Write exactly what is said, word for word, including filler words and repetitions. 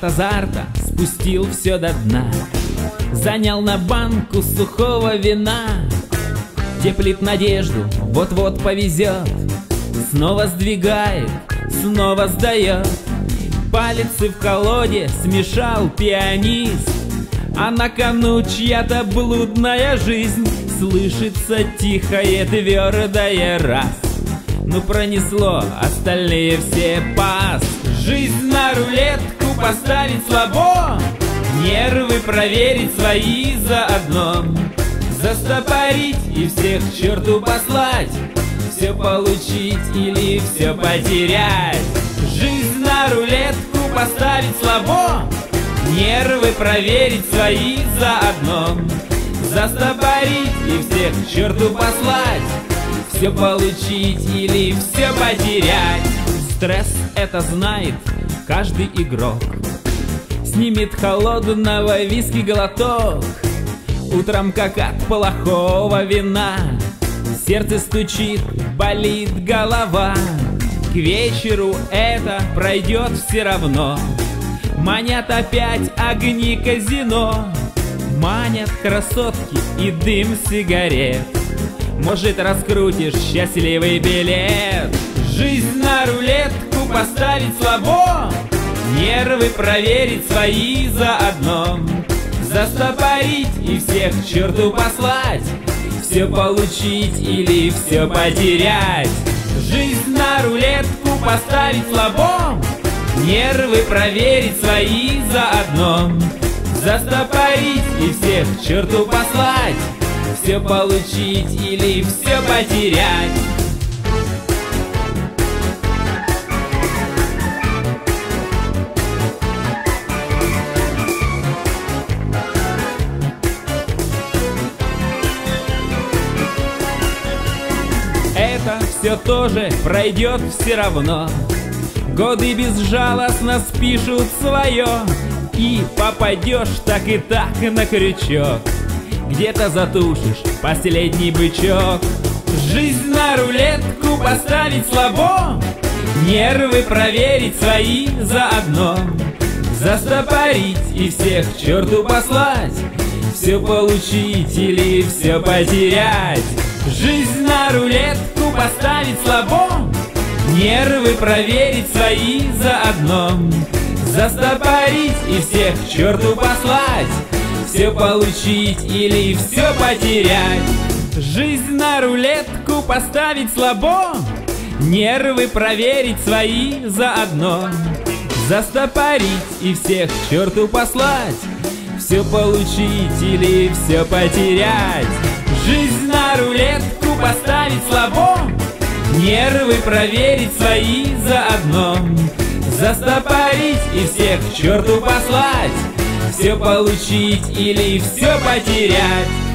от азарта спустил все до дна, занял на банку сухого вина, теплит надежду, вот-вот повезет, снова сдвигает, снова сдает. Палицы в колоде смешал пианист, а на кону чья-то блудная жизнь. Слышится тихое твердое раз, ну пронесло, остальные все пас. Жизнь на рулетку поставить слабо, нервы проверить свои заодно, застопорить и всех к черту послать, все получить или все потерять. Жизнь на рулетку поставить слабо, нервы проверить свои заодно, застопорить и всех к черту послать, все получить или все потерять. Стресс это знает каждый игрок, снимет холодного виски глоток, утром как от плохого вина, сердце стучит, болит голова. К вечеру это пройдет все равно, манят опять огни казино, манят красотки и дым сигарет. Может, раскрутишь счастливый билет. Жизнь на рулетку поставить слабо, нервы проверить свои заодно, застопорить и всех к черту послать, все получить или все потерять. Жизнь на рулетку поставить слабо, нервы проверить свои заодно, застопорить и всех к черту послать, все получить или все потерять. Это все тоже пройдет все равно, годы безжалостно спишут свое, и попадешь так и так на крючок, где-то затушишь последний бычок. Жизнь на рулетку поставить слабо, нервы проверить свои заодно, застопорить и всех к черту послать, все получить или все потерять. Жизнь на рулетку поставить слабо, нервы проверить свои заодно, застопорить и всех к черту послать, все получить или все потерять. Жизнь на рулетку поставить слабо, нервы проверить свои заодно, застопорить и всех к черту послать, все получить или все потерять. Жизнь на рулетку поставить слабо, нервы проверить свои заодно, застопорить и всех к черту послать, все получить или все потерять.